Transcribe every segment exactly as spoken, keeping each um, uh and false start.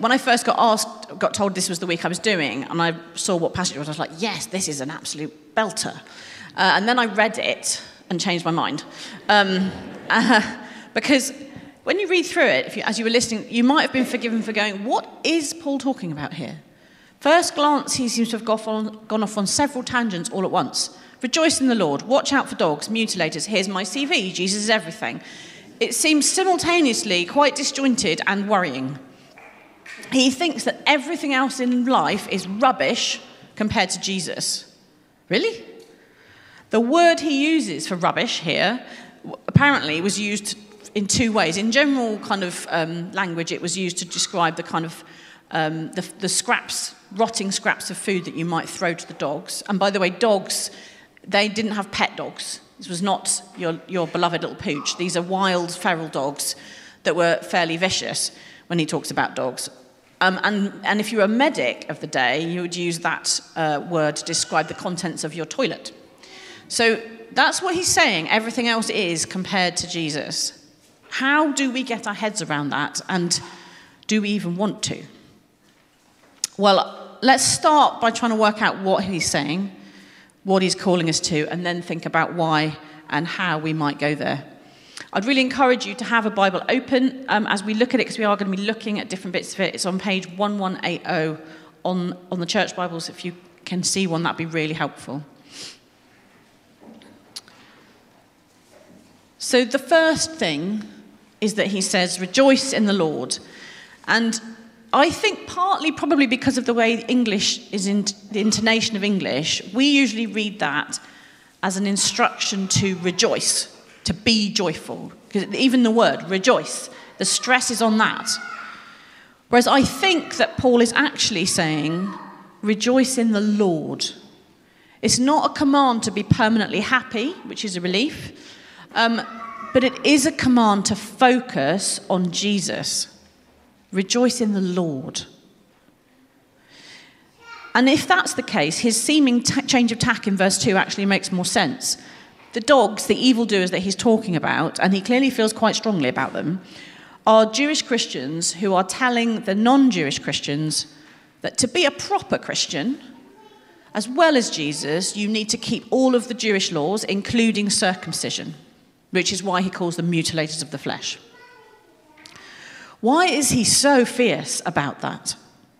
when I first got asked, got told this was the week I was doing, and I saw what passage it was, I was like, yes, this is an absolute belter. Uh, and then I read it and changed my mind. Um, uh, because when you read through it, if you, as you were listening, you might have been forgiven for going, what is Paul talking about here? First glance, he seems to have gone, on, gone off on several tangents all at once. Rejoice in the Lord, watch out for dogs, mutilators, here's my C V, Jesus is everything. It seems simultaneously quite disjointed and worrying. He thinks that everything else in life is rubbish compared to Jesus. Really? The word he uses for rubbish here apparently was used in two ways. In general kind of um, language, it was used to describe the kind of um, the, the scraps, rotting scraps of food that you might throw to the dogs. And by the way, dogs, they didn't have pet dogs. This was not your, your beloved little pooch. These are wild, feral dogs that were fairly vicious when he talks about dogs. Um, and, and if you were a medic of the day, you would use that uh, word to describe the contents of your toilet. So that's what he's saying everything else is compared to Jesus. How do we get our heads around that, and do we even want to? Well, let's start by trying to work out what he's saying, what he's calling us to, and then think about why and how we might go there. I'd really encourage you to have a Bible open um, as we look at it, because we are going to be looking at different bits of it. It's on page eleven eighty on, on the church Bibles. If you can see one, that'd be really helpful. So the first thing is that he says, rejoice in the Lord. And I think partly probably because of the way English is in the intonation of English, we usually read that as an instruction to rejoice, to be joyful. Because even the word rejoice, the stress is on that. Whereas I think that Paul is actually saying, rejoice in the Lord. It's not a command to be permanently happy, which is a relief. Um, but it is a command to focus on Jesus. Rejoice in the Lord. And if that's the case, his seeming t- change of tack in verse two actually makes more sense. The dogs, the evildoers that he's talking about, and he clearly feels quite strongly about them, are Jewish Christians who are telling the non-Jewish Christians that to be a proper Christian, as well as Jesus, you need to keep all of the Jewish laws, including circumcision, which is why he calls them mutilators of the flesh. Why is he so fierce about that?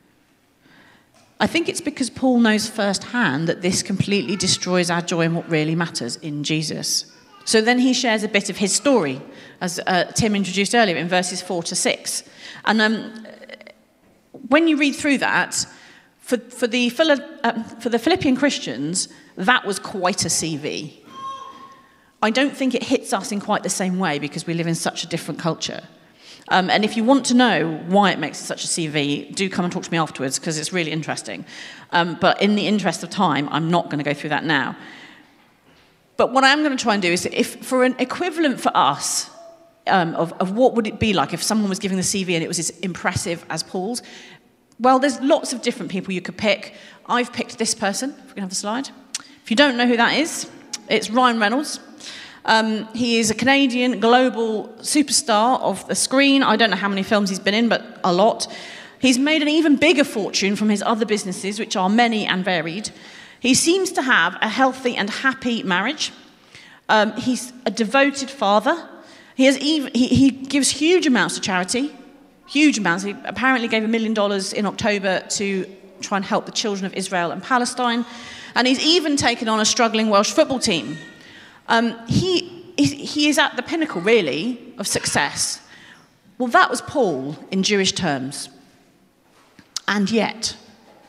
I think it's because Paul knows firsthand that this completely destroys our joy in what really matters in Jesus. So then he shares a bit of his story, as uh, Tim introduced earlier in verses four to six. And um, when you read through that, for, for, the, uh, for the Philippian Christians, that was quite a C V. I don't think it hits us in quite the same way because we live in such a different culture. Um, and if you want to know why it makes it such a C V, do come and talk to me afterwards, because it's really interesting. Um, but in the interest of time, I'm not going to go through that now. But what I'm going to try and do is, if for an equivalent for us um, of, of what would it be like if someone was giving the C V and it was as impressive as Paul's, well, there's lots of different people you could pick. I've picked this person, if we can have the slide. If you don't know who that is, it's Ryan Reynolds. Um, he is a Canadian global superstar of the screen. I don't know how many films he's been in, but a lot. He's made an even bigger fortune from his other businesses, which are many and varied. He seems to have a healthy and happy marriage. Um, he's a devoted father. He, has even, he, he gives huge amounts to charity, huge amounts. He apparently gave a million dollars in October to try and help the children of Israel and Palestine. And he's even taken on a struggling Welsh football team. Um, he, he is at the pinnacle, really, of success. Well, that was Paul in Jewish terms. And yet,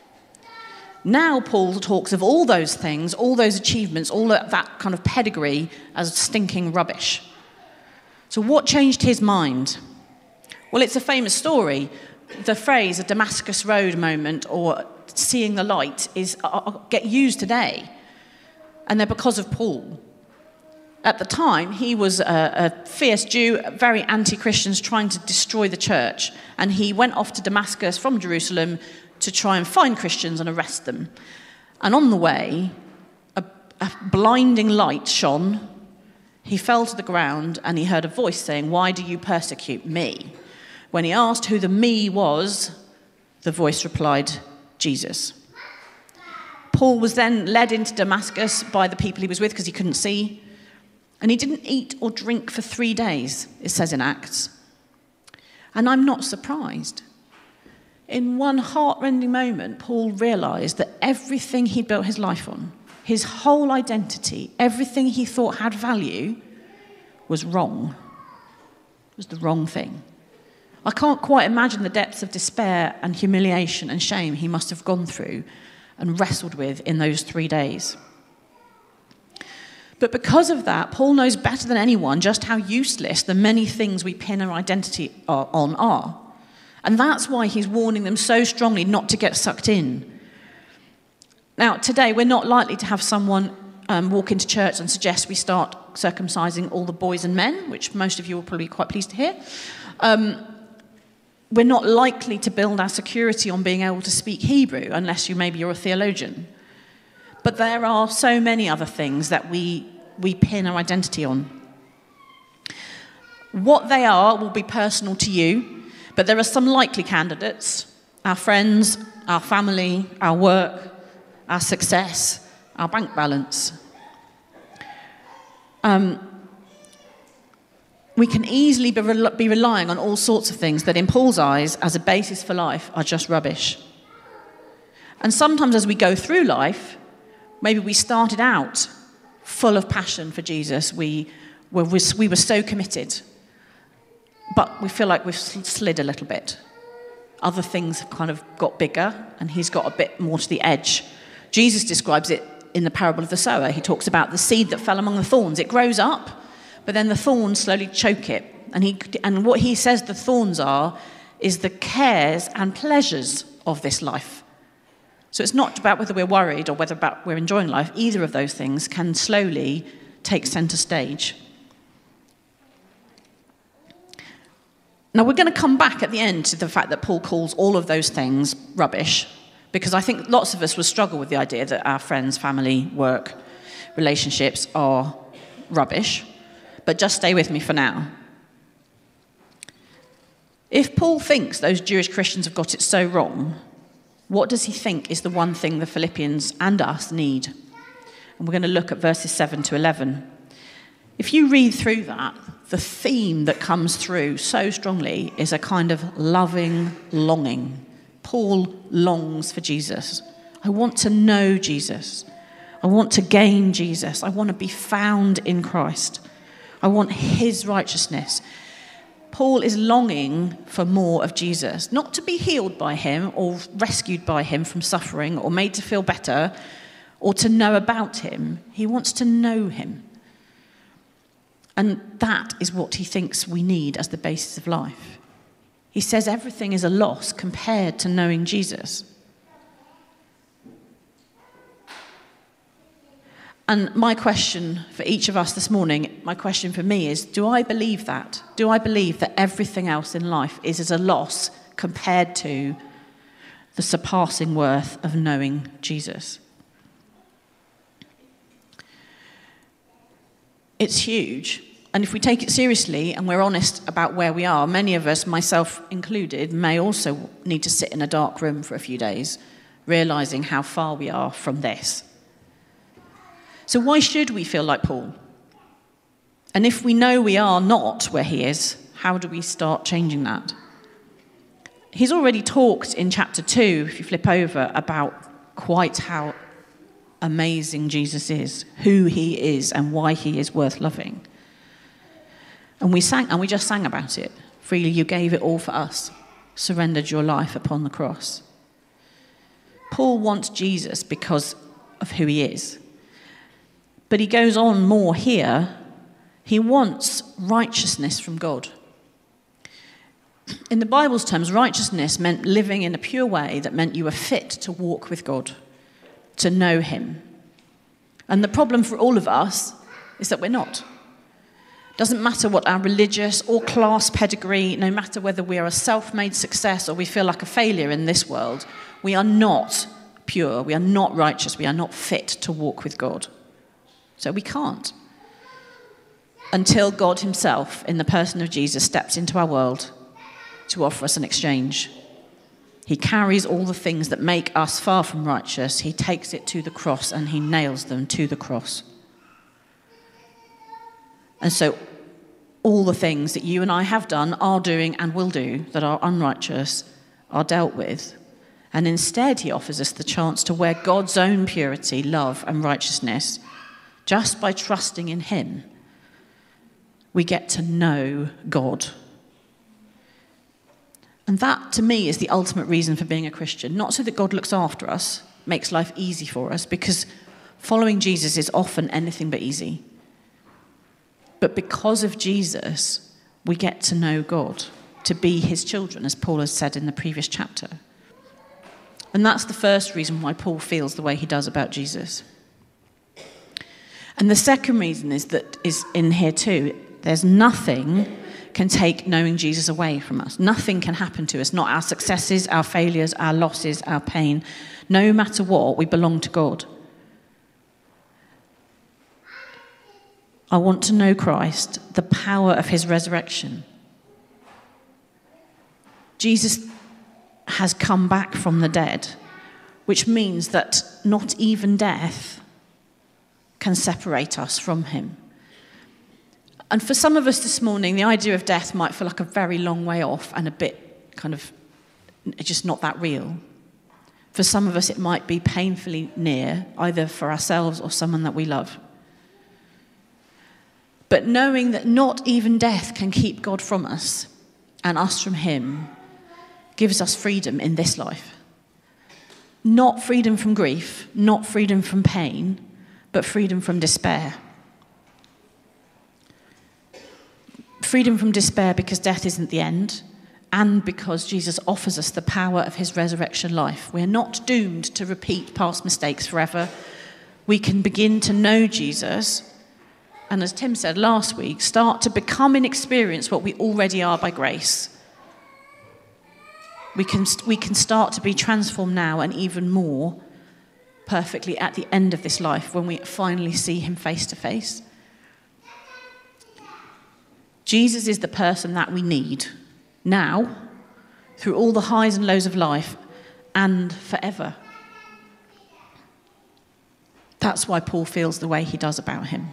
now Paul talks of all those things, all those achievements, all that, that kind of pedigree as stinking rubbish. So what changed his mind? Well, it's a famous story. The phrase, a Damascus Road moment, or seeing the light, is uh, get used today. And they're because of Paul. At the time, he was a, a fierce Jew, very anti-Christians, trying to destroy the church. And he went off to Damascus from Jerusalem to try and find Christians and arrest them. And on the way, a, a blinding light shone. He fell to the ground and he heard a voice saying, "Why do you persecute me?" When he asked who the me was, The voice replied, Jesus. Paul was then led into Damascus by the people he was with because he couldn't see. And he didn't eat or drink for three days, it says in Acts. And I'm not surprised. In one heart-rending moment, Paul realised that everything he'd built his life on, his whole identity, everything he thought had value, was wrong. It was the wrong thing. I can't quite imagine the depths of despair and humiliation and shame he must have gone through and wrestled with in those three days. But because of that, Paul knows better than anyone just how useless the many things we pin our identity on are. And that's why he's warning them so strongly not to get sucked in. Now, today, we're not likely to have someone um, walk into church and suggest we start circumcising all the boys and men, which most of you will probably be quite pleased to hear. Um, we're not likely to build our security on being able to speak Hebrew, unless you maybe you're a theologian. But there are so many other things that we, we pin our identity on. What they are will be personal to you, but there are some likely candidates: our friends, our family, our work, our success, our bank balance. Um, we can easily be, re- be relying on all sorts of things that in Paul's eyes, as a basis for life, are just rubbish. And sometimes as we go through life, maybe we started out full of passion for Jesus. We were, we were so committed. But we feel like we've slid a little bit. Other things have kind of got bigger, and he's got a bit more to the edge. Jesus describes it in the parable of the sower. He talks about the seed that fell among the thorns. It grows up, but then the thorns slowly choke it. And he and what he says the thorns are is the cares and pleasures of this life. So it's not about whether we're worried or whether about we're enjoying life. Either of those things can slowly take centre stage. Now, we're going to come back at the end to the fact that Paul calls all of those things rubbish, because I think lots of us will struggle with the idea that our friends, family, work, relationships are rubbish. But just stay with me for now. If Paul thinks those Jewish Christians have got it so wrong, what does he think is the one thing the Philippians and us need? And we're going to look at verses seven to eleven. If you read through that, the theme that comes through so strongly is a kind of loving longing. Paul longs for Jesus. I want to know Jesus. I want to gain Jesus. I want to be found in Christ. I want his righteousness. Paul is longing for more of Jesus, not to be healed by him or rescued by him from suffering or made to feel better or to know about him. He wants to know him. And that is what he thinks we need as the basis of life. He says everything is a loss compared to knowing Jesus. And my question for each of us this morning, my question for me is, do I believe that? Do I believe that everything else in life is as a loss compared to the surpassing worth of knowing Jesus? It's huge. And if we take it seriously and we're honest about where we are, many of us, myself included, may also need to sit in a dark room for a few days, realizing how far we are from this. So why should we feel like Paul? And if we know we are not where he is, how do we start changing that? He's already talked in chapter two, if you flip over, about quite how amazing Jesus is, who he is, and why he is worth loving. And we sang, and we just sang about it. Freely you gave it all for us, surrendered your life upon the cross. Paul wants Jesus because of who he is. But he goes on more here. He wants righteousness from God. In the Bible's terms, righteousness meant living in a pure way that meant you were fit to walk with God, to know him. And the problem for all of us is that we're not. Doesn't matter what our religious or class pedigree, no matter whether we are a self-made success or we feel like a failure in this world, we are not pure, we are not righteous, we are not fit to walk with God. So we can't. Until God himself, in the person of Jesus, steps into our world to offer us an exchange. He carries all the things that make us far from righteous. He takes it to the cross and he nails them to the cross. And so all the things that you and I have done, are doing and will do that are unrighteous are dealt with. And instead he offers us the chance to wear God's own purity, love and righteousness. Just by trusting in him, we get to know God. And that, to me, is the ultimate reason for being a Christian. Not so that God looks after us, makes life easy for us, because following Jesus is often anything but easy. But because of Jesus, we get to know God, to be his children, as Paul has said in the previous chapter. And that's the first reason why Paul feels the way he does about Jesus. And the second reason is that is in here too. There's nothing can take knowing Jesus away from us. Nothing can happen to us, not our successes, our failures, our losses, our pain. No matter what, we belong to God. I want to know Christ, the power of his resurrection. Jesus has come back from the dead, which means that not even death can separate us from him. And for some of us this morning, the idea of death might feel like a very long way off and a bit kind of just not that real. For some of us, it might be painfully near, either for ourselves or someone that we love. But knowing that not even death can keep God from us and us from him gives us freedom in this life. Not freedom from grief, not freedom from pain, but freedom from despair. Freedom from despair because death isn't the end, and because Jesus offers us the power of his resurrection life. We're not doomed to repeat past mistakes forever. We can begin to know Jesus, and as Tim said last week, start to become and experience what we already are by grace. We can, we can start to be transformed now and even more perfectly at the end of this life when we finally see him face to face. Jesus is the person that we need now, through all the highs and lows of life, and forever. That's why Paul feels the way he does about him.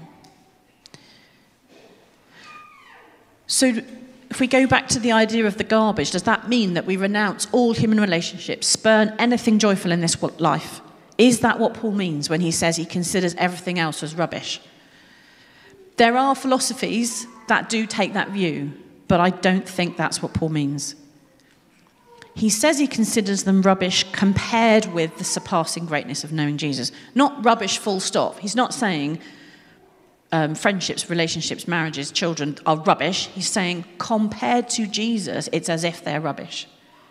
So if we go back to the idea of the garbage, does that mean that we renounce all human relationships, spurn anything joyful in this life? Is that what Paul means when he says he considers everything else as rubbish? There are philosophies that do take that view, but I don't think that's what Paul means. He says he considers them rubbish compared with the surpassing greatness of knowing Jesus. Not rubbish full stop. He's not saying um, friendships, relationships, marriages, children are rubbish. He's saying compared to Jesus, it's as if they're rubbish.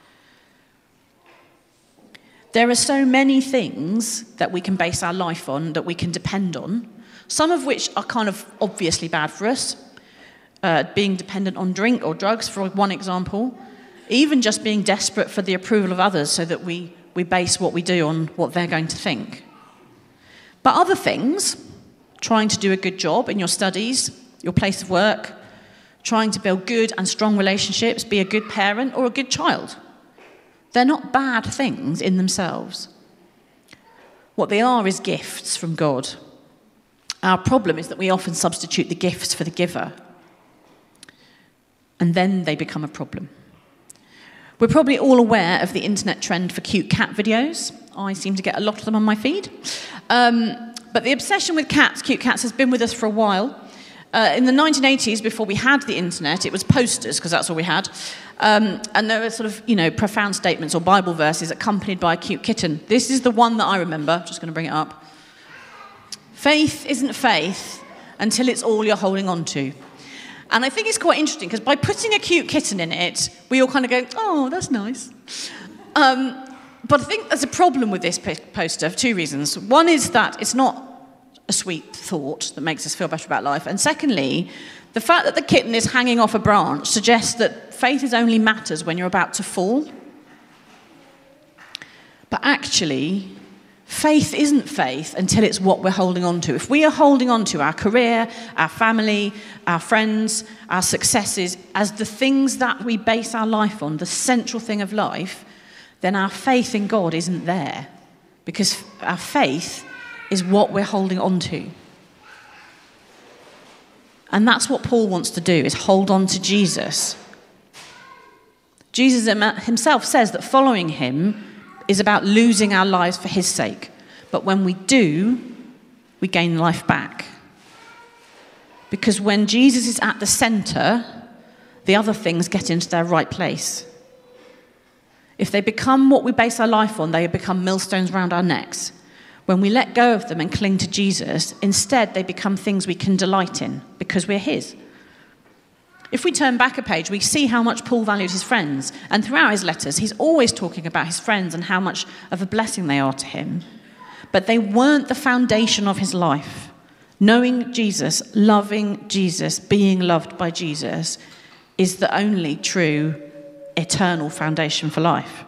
There are so many things that we can base our life on, that we can depend on, some of which are kind of obviously bad for us. Uh, being dependent on drink or drugs, for one example. Even just being desperate for the approval of others so that we, we base what we do on what they're going to think. But other things, trying to do a good job in your studies, your place of work, trying to build good and strong relationships, be a good parent or a good child. They're not bad things in themselves. What they are is gifts from God. Our problem is that we often substitute the gifts for the giver. And then they become a problem. We're probably all aware of the internet trend for cute cat videos. I seem to get a lot of them on my feed. Um, but the obsession with cats, cute cats, has been with us for a while. Uh, in the nineteen eighties, before we had the internet, it was posters, because that's all we had. Um, and there were sort of, you know, profound statements or Bible verses accompanied by a cute kitten. This is the one that I remember. Just going to bring it up. Faith isn't faith until it's all you're holding on to. And I think it's quite interesting, because by putting a cute kitten in it, we all kind of go, oh, that's nice. Um, but I think there's a problem with this poster for two reasons. One is that it's not a sweet thought that makes us feel better about life. And secondly, the fact that the kitten is hanging off a branch suggests that faith is only matters when you're about to fall. But actually, faith isn't faith until it's what we're holding on to. If we are holding on to our career, our family, our friends, our successes as the things that we base our life on, the central thing of life, then our faith in God isn't there, because our faith is what we're holding on to. And that's what Paul wants to do, is hold on to Jesus. Jesus himself says that following him is about losing our lives for his sake. But when we do, we gain life back. Because when Jesus is at the centre, the other things get into their right place. If they become what we base our life on, they become millstones around our necks. When we let go of them and cling to Jesus, instead they become things we can delight in because we're his. If we turn back a page, we see how much Paul valued his friends. And throughout his letters, he's always talking about his friends and how much of a blessing they are to him. But they weren't the foundation of his life. Knowing Jesus, loving Jesus, being loved by Jesus is the only true eternal foundation for life.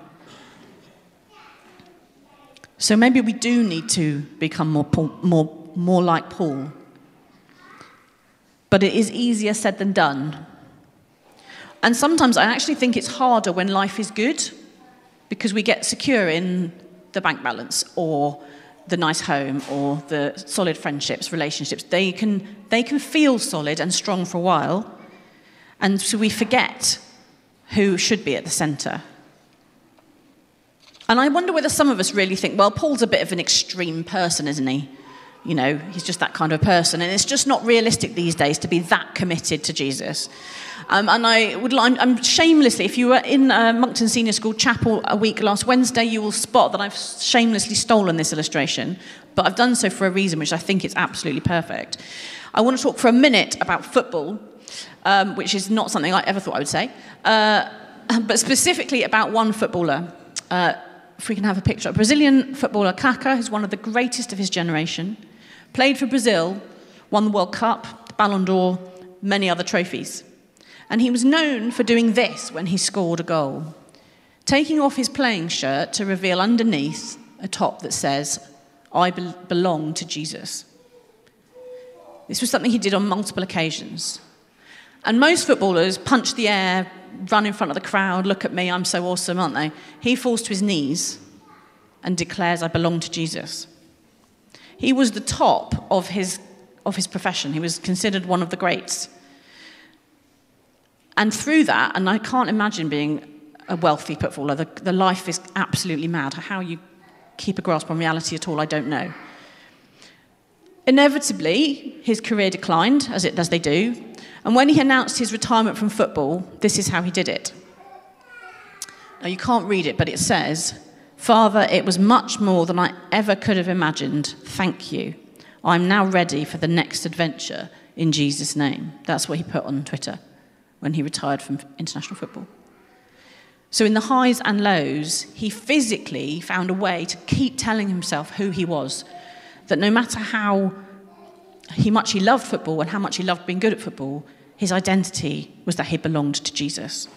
So maybe we do need to become more, more, more like Paul. But it is easier said than done. And sometimes I actually think it's harder when life is good, because we get secure in the bank balance or the nice home or the solid friendships, relationships. They can, they can feel solid and strong for a while. And so we forget who should be at the centre. And I wonder whether some of us really think, well, Paul's a bit of an extreme person, isn't he? You know, he's just that kind of person. And it's just not realistic these days to be that committed to Jesus. Um, and I would, I'm, I'm shamelessly, if you were in uh, Moncton Senior School Chapel a week last Wednesday, you will spot that I've shamelessly stolen this illustration. But I've done so for a reason, which I think is absolutely perfect. I want to talk for a minute about football, um, which is not something I ever thought I would say, uh, but specifically about one footballer. Uh, if we can have a picture. Brazilian footballer Kaká, who's one of the greatest of his generation, played for Brazil, won the World Cup, the Ballon d'Or, many other trophies. And he was known for doing this when he scored a goal, taking off his playing shirt to reveal underneath a top that says, "I be- belong to Jesus." This was something he did on multiple occasions. And most footballers punch the air, run in front of the crowd, look at me, I'm so awesome, aren't they? He falls to his knees and declares, "I belong to Jesus." He was the top of his, of his profession. He was considered one of the greats. And through that, and I can't imagine being a wealthy footballer, the, the life is absolutely mad. How you keep a grasp on reality at all, I don't know. Inevitably, his career declined, as, it, as they do. And when he announced his retirement from football, this is how he did it. Now, you can't read it, but it says, "Father, it was much more than I ever could have imagined. Thank you. I'm now ready for the next adventure in Jesus' name." That's what he put on Twitter when he retired from international football. So in the highs and lows, he physically found a way to keep telling himself who he was, that no matter how he much he loved football and how much he loved being good at football, his identity was that he belonged to Jesus.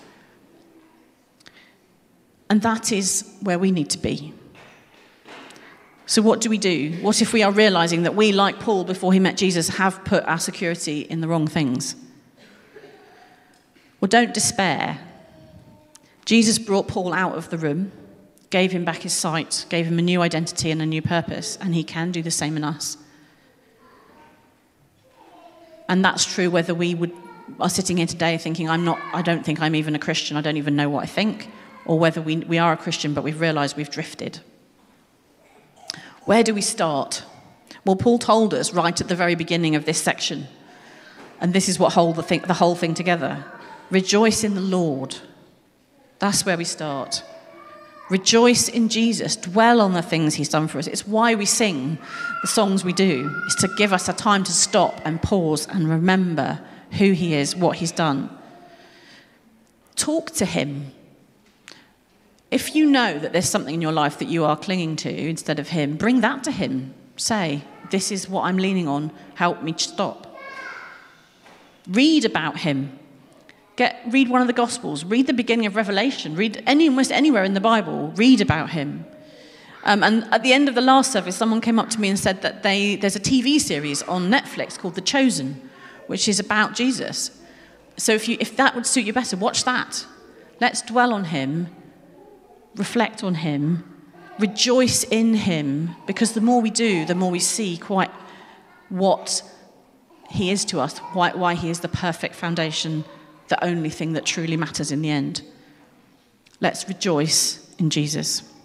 And that is where we need to be. So what do we do? What if we are realizing that we, like Paul before he met Jesus, have put our security in the wrong things? Well, don't despair. Jesus brought Paul out of the room, gave him back his sight, gave him a new identity and a new purpose, and he can do the same in us. And that's true whether we would are sitting here today thinking, I'm not, I don't think I'm even a Christian, I don't even know what I think, or whether we, we are a Christian but we've realised we've drifted. Where do we start? Well, Paul told us right at the very beginning of this section, and this is what hold the, thing, the whole thing together. Rejoice in the Lord. That's where we start. Rejoice in Jesus. Dwell on the things he's done for us. It's why we sing the songs we do. It's to give us a time to stop and pause and remember who he is, what he's done. Talk to him. If you know that there's something in your life that you are clinging to instead of him, bring that to him. Say, this is what I'm leaning on. Help me stop. Read about him. Get, read one of the Gospels. Read the beginning of Revelation. Read any, almost anywhere in the Bible. Read about him. Um, and at the end of the last service, someone came up to me and said that they, there's a T V series on Netflix called The Chosen, which is about Jesus. So if, you, if that would suit you better, watch that. Let's dwell on him reflect on him, rejoice in him, because the more we do, the more we see quite what he is to us, why, why he is the perfect foundation, the only thing that truly matters in the end. Let's rejoice in Jesus.